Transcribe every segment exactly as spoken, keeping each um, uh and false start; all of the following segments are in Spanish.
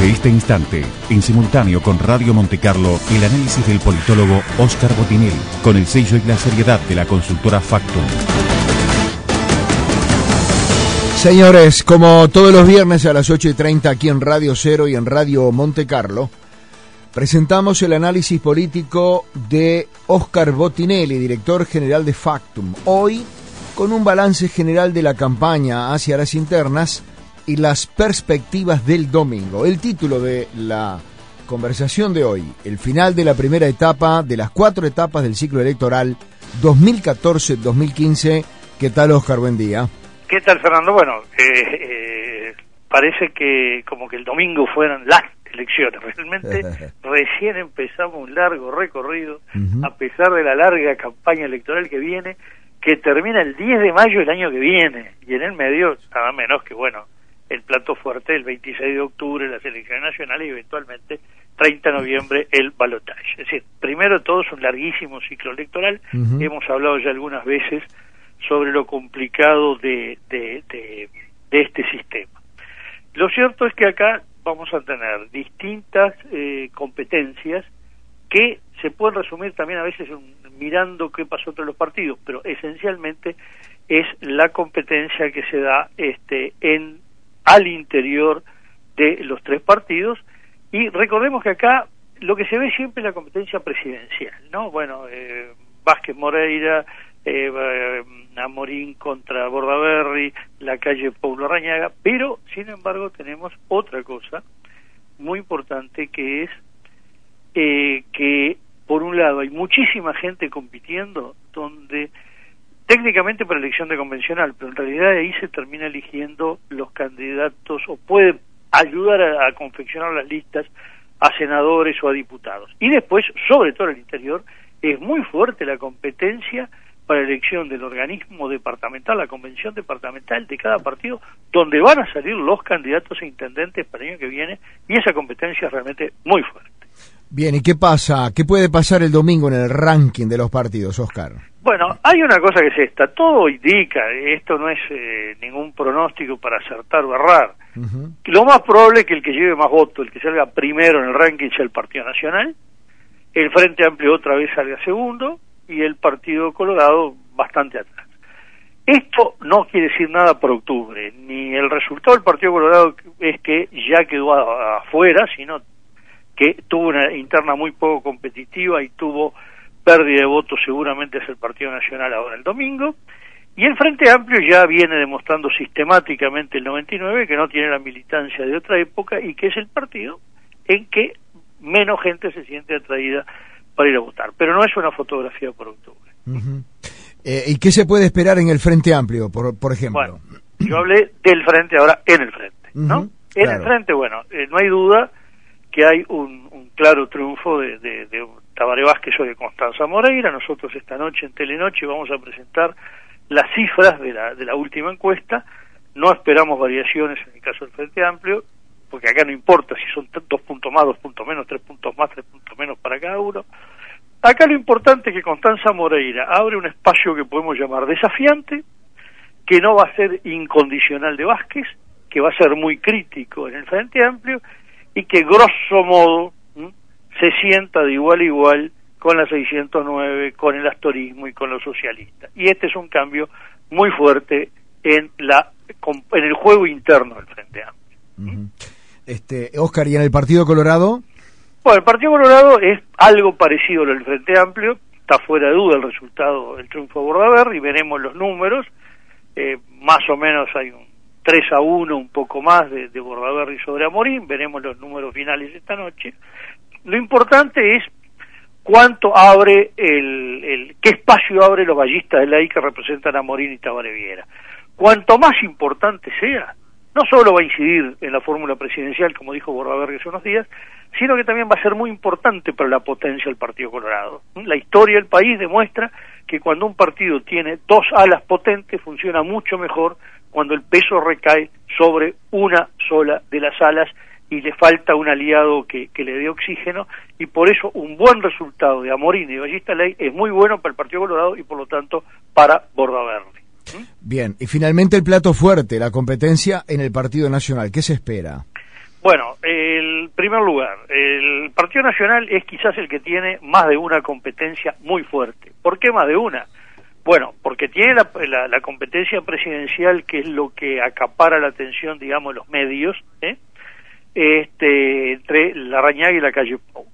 Desde este instante, en simultáneo con Radio Montecarlo, el análisis del politólogo Óscar Botinelli, con el sello y la seriedad de la consultora Factum. Señores, como todos los viernes a las ocho y treinta aquí en Radio Cero y en Radio Montecarlo, presentamos el análisis político de Óscar Botinelli, director general de Factum. Hoy, con un balance general de la campaña hacia las internas y las perspectivas del domingo. El título de la conversación de hoy, el final de la primera etapa de las cuatro etapas del ciclo electoral dos mil catorce dos mil quince. ¿Qué tal, Óscar? Buen día. ¿Qué tal, Fernando? Bueno, eh, eh, parece que como que el domingo fueran las elecciones. Realmente recién empezamos un largo recorrido, uh-huh. a pesar de la larga campaña electoral que viene, que termina el diez de mayo del año que viene, y en el medio nada menos que, bueno, el plato fuerte el veintiséis de octubre, las elecciones nacionales, y eventualmente treinta de noviembre el balotaje. Es decir, primero todo es un larguísimo ciclo electoral. Uh-huh. Hemos hablado ya algunas veces sobre lo complicado de, de, de, de este sistema. Lo cierto es que acá vamos a tener distintas eh, competencias que se pueden resumir también a veces un, mirando qué pasó entre los partidos, pero esencialmente es la competencia que se da este en al interior de los tres partidos. Y recordemos que acá lo que se ve siempre es la competencia presidencial, ¿no? Bueno, eh, Vázquez Moreira, eh, eh, Amorín contra Bordaberry, la calle Paulo Arrañaga, pero sin embargo tenemos otra cosa muy importante, que es eh, que por un lado hay muchísima gente compitiendo, donde técnicamente para elección de convencional, pero en realidad ahí se termina eligiendo los candidatos, o puede ayudar a, a confeccionar las listas a senadores o a diputados. Y después, sobre todo en el interior, es muy fuerte la competencia para elección del organismo departamental, la convención departamental de cada partido, donde van a salir los candidatos a intendentes para el año que viene, y esa competencia es realmente muy fuerte. Bien, ¿y qué pasa? ¿Qué puede pasar el domingo en el ranking de los partidos, Óscar? Bueno, hay una cosa que es esta, todo indica, esto no es eh, ningún pronóstico para acertar o errar. Uh-huh. Lo más probable es que el que lleve más votos, el que salga primero en el ranking, sea el Partido Nacional, el Frente Amplio otra vez salga segundo, y el Partido Colorado bastante atrás. Esto no quiere decir nada para octubre, ni el resultado del Partido Colorado es que ya quedó a, afuera, sino que tuvo una interna muy poco competitiva y tuvo pérdida de votos seguramente es el Partido Nacional ahora el domingo, y el Frente Amplio ya viene demostrando sistemáticamente el noventa y nueve que no tiene la militancia de otra época y que es el partido en que menos gente se siente atraída para ir a votar, pero no es una fotografía por octubre. Uh-huh. Eh, ¿Y qué se puede esperar en el Frente Amplio, por, por ejemplo? Bueno, yo hablé del Frente, ahora en el Frente, ¿no? Uh-huh, en claro. el Frente, bueno, eh, no hay duda que hay un, un claro triunfo de, de, de Tabaré Vázquez sobre Constanza Moreira. Nosotros esta noche en Telenoche vamos a presentar las cifras de la, de la última encuesta. No esperamos variaciones en el caso del Frente Amplio, porque acá no importa si son dos puntos más, dos puntos menos, tres puntos más, tres puntos menos para cada uno. Acá lo importante es que Constanza Moreira abre un espacio que podemos llamar desafiante, que no va a ser incondicional de Vázquez, que va a ser muy crítico en el Frente Amplio, y que grosso modo ¿m? se sienta de igual a igual con la seiscientos nueve, con el astorismo y con los socialistas. Y este es un cambio muy fuerte en la en el juego interno del Frente Amplio. Uh-huh. Este, Óscar, ¿y en el Partido Colorado? Bueno, el Partido Colorado es algo parecido al Frente Amplio, está fuera de duda el resultado del triunfo de Bordaberry, y veremos los números, eh, más o menos hay un tres a uno, un poco más de, de Bordaberry sobre Amorín, veremos los números finales esta noche. Lo importante es cuánto abre el, el qué espacio abre los vallistas de ley que representan a Amorín y Tabaré Viera. Cuanto más importante sea, no solo va a incidir en la fórmula presidencial, como dijo Bordaberry hace unos días, sino que también va a ser muy importante para la potencia del Partido Colorado. La historia del país demuestra que cuando un partido tiene dos alas potentes, funciona mucho mejor cuando el peso recae sobre una sola de las alas y le falta un aliado que, que le dé oxígeno, y por eso un buen resultado de Amorín y de Ballista Ley es muy bueno para el Partido Colorado y por lo tanto para Bordaberry. Bien, y finalmente el plato fuerte, la competencia en el Partido Nacional, ¿qué se espera? Bueno, el primer lugar, el Partido Nacional es quizás el que tiene más de una competencia muy fuerte. ¿Por qué más de una? Bueno, porque tiene la, la, la competencia presidencial, que es lo que acapara la atención, digamos, de los medios, ¿eh? este, entre Larrañaga y la calle Pou.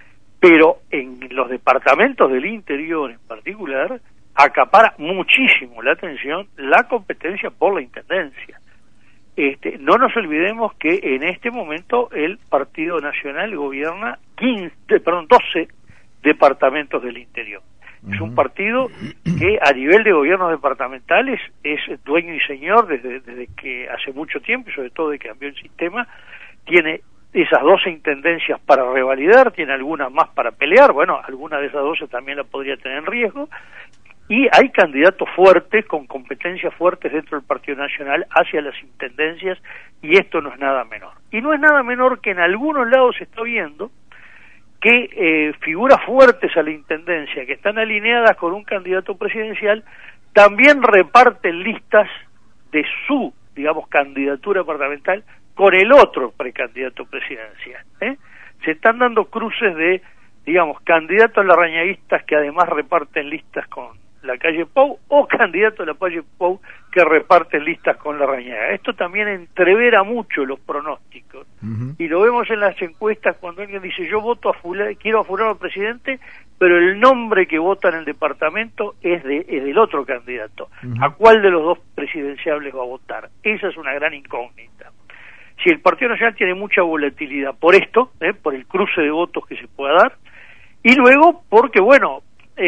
Pero en los departamentos del interior en particular, acapara muchísimo la atención la competencia por la intendencia. Este, no nos olvidemos que en este momento el Partido Nacional gobierna quince, perdón, doce departamentos del interior. Uh-huh. Es un partido que a nivel de gobiernos departamentales es dueño y señor desde, desde que hace mucho tiempo, y sobre todo de que cambió el sistema. Tiene esas doce intendencias para revalidar, tiene algunas más para pelear, bueno, alguna de esas doce también la podría tener en riesgo. Y hay candidatos fuertes, con competencias fuertes dentro del Partido Nacional hacia las intendencias, y esto no es nada menor. Y no es nada menor que en algunos lados se está viendo que eh, figuras fuertes a la intendencia, que están alineadas con un candidato presidencial, también reparten listas de su, digamos, candidatura departamental con el otro precandidato presidencial, ¿eh? Se están dando cruces de, digamos, candidatos larrañaguistas que además reparten listas con la calle Pou, o candidatos de la calle Pou que reparten listas con Larrañaga. Esto también entrevera mucho los pronósticos, uh-huh. y lo vemos en las encuestas cuando alguien dice yo voto a fulano, quiero a fulano presidente, pero el nombre que vota en el departamento es, de, es del otro candidato. Uh-huh. ¿A cuál de los dos presidenciables va a votar? Esa es una gran incógnita. Si el Partido Nacional tiene mucha volatilidad por esto, ¿eh? por el cruce de votos que se pueda dar, y luego porque, bueno,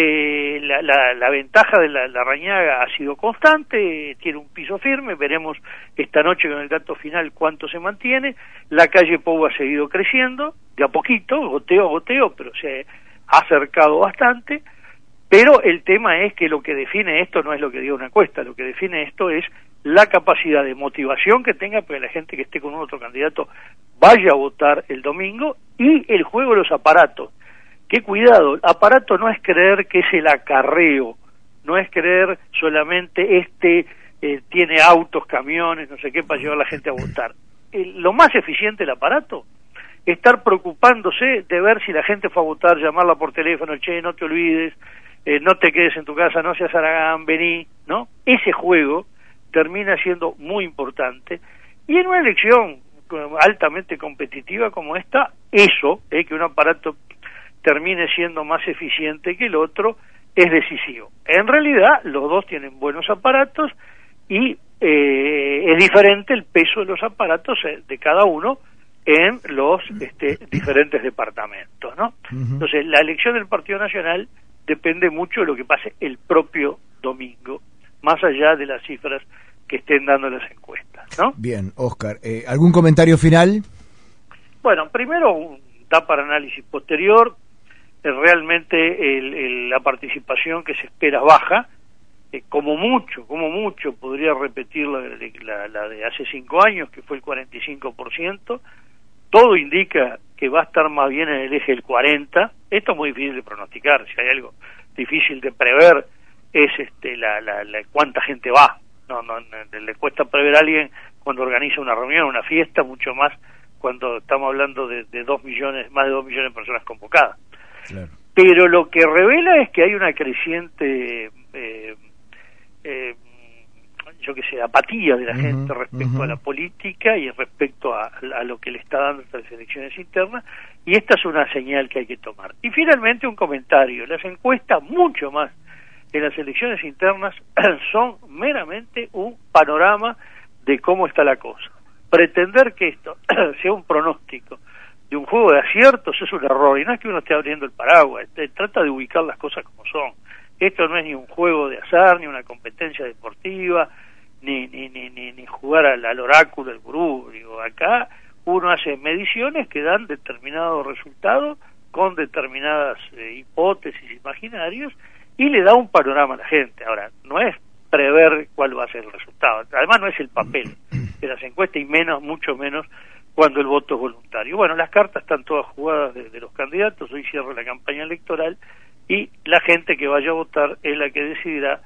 Eh, la, la, la ventaja de la, la Larrañaga ha sido constante, tiene un piso firme, veremos esta noche con el dato final cuánto se mantiene. La calle Pou ha seguido creciendo, de a poquito, goteo a goteo, pero se ha acercado bastante. Pero el tema es que lo que define esto no es lo que diga una encuesta, lo que define esto es la capacidad de motivación que tenga para que la gente que esté con un otro candidato vaya a votar el domingo, y el juego de los aparatos. Qué cuidado, el aparato no es creer que es el acarreo, no es creer solamente este eh, tiene autos, camiones, no sé qué, para llevar a la gente a votar. El, lo más eficiente del aparato es estar preocupándose de ver si la gente fue a votar, llamarla por teléfono, che, no te olvides, eh, no te quedes en tu casa, no seas Aragán, vení, ¿no? Ese juego termina siendo muy importante, y en una elección altamente competitiva como esta, eso, eh, que un aparato termine siendo más eficiente que el otro, es decisivo. En realidad, los dos tienen buenos aparatos, y eh, es diferente el peso de los aparatos de cada uno en los este, diferentes departamentos, ¿no? Uh-huh. Entonces, la elección del Partido Nacional depende mucho de lo que pase el propio domingo, más allá de las cifras que estén dando las encuestas, ¿no? Bien, Óscar, eh, ¿algún comentario final? Bueno, primero, un, da para análisis posterior. Realmente el, el, la participación que se espera baja, eh, como mucho, como mucho podría repetir la, la, la de hace cinco años, que fue el cuarenta y cinco por ciento. Todo indica que va a estar más bien en el eje del cuarenta. Esto es muy difícil de pronosticar. Si hay algo difícil de prever es este la, la, la cuánta gente va. No, no, no, le cuesta prever a alguien cuando organiza una reunión, una fiesta, mucho más cuando estamos hablando de, de dos millones, más de dos millones de personas convocadas. Claro. Pero lo que revela es que hay una creciente, eh, eh, yo que sé, apatía de la uh-huh, gente respecto uh-huh. a la política y respecto a, a lo que le está dando estas elecciones internas, y esta es una señal que hay que tomar. Y finalmente un comentario: las encuestas, mucho más en las elecciones internas, son meramente un panorama de cómo está la cosa. Pretender que esto sea un pronóstico de un juego de aciertos es un error, y no es que uno esté abriendo el paraguas, te, trata de ubicar las cosas como son. Esto no es ni un juego de azar, ni una competencia deportiva, ni ni ni ni, ni jugar al, al oráculo, al gurú. Digo, acá uno hace mediciones que dan determinados resultados con determinadas eh, hipótesis, imaginarios, y le da un panorama a la gente. Ahora, no es prever cuál va a ser el resultado, además no es el papel de las encuestas, y menos, mucho menos cuando el voto es voluntario. Bueno, las cartas están todas jugadas de, de los candidatos, hoy cierra la campaña electoral, y la gente que vaya a votar es la que decidirá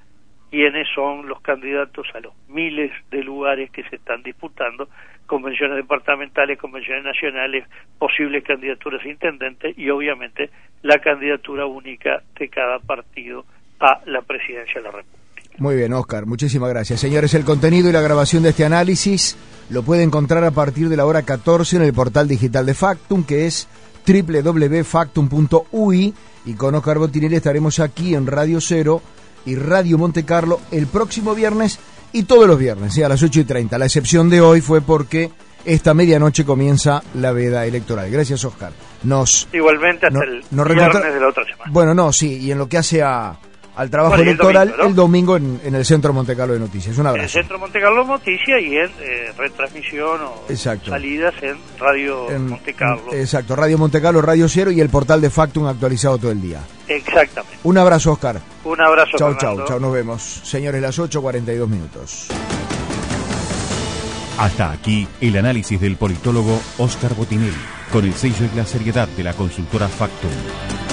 quiénes son los candidatos a los miles de lugares que se están disputando, convenciones departamentales, convenciones nacionales, posibles candidaturas a intendentes y obviamente la candidatura única de cada partido a la presidencia de la República. Muy bien, Óscar, muchísimas gracias. Señores, el contenido y la grabación de este análisis lo puede encontrar a partir de la hora catorce en el portal digital de Factum, que es doble u doble u doble u punto factum punto u i, y con Óscar Botinelli estaremos aquí en Radio Cero y Radio Monte Carlo el próximo viernes y todos los viernes, ¿sí? A las ocho y treinta. La excepción de hoy fue porque esta medianoche comienza la veda electoral. Gracias, Óscar. Nos Igualmente hasta no, el nos viernes reencontra... de la otra semana. Bueno, no, sí, y en lo que hace a... al trabajo bueno, electoral el domingo, ¿no? el domingo en, en el Centro Monte Carlo de Noticias. Un abrazo. En el Centro Monte Carlo Noticias y en eh, retransmisión o exacto. salidas en Radio en, Monte Carlo. En, exacto, Radio Monte Carlo, Radio Cero y el portal de Factum actualizado todo el día. Exactamente. Un abrazo, Óscar. Un abrazo, Chau, Fernando. chau, chau, nos vemos. Señores, las ocho cuarenta y dos minutos. Hasta aquí el análisis del politólogo Óscar Botinelli, con el sello y la seriedad de la consultora Factum.